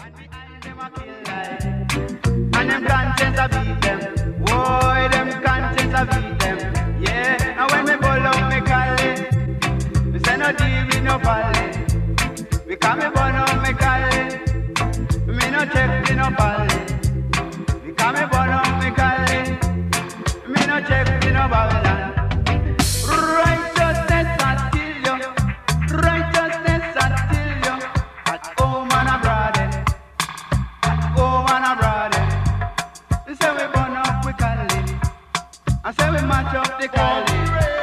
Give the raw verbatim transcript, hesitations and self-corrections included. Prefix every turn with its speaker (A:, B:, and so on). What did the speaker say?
A: And behind them a kill life. And them conscience a beat them. Whoa, them conscience a beat them. Yeah, and when me pull up me call it, me say no deal with no folly. Because me burn up me call it, me no check me no folly. Because me burn up me call it, me no check me no Babylon. Righteousness I steal you, righteousness I steal you. At home and abroad, at home and abroad. They say we burn up we call it, I say we match up the call it.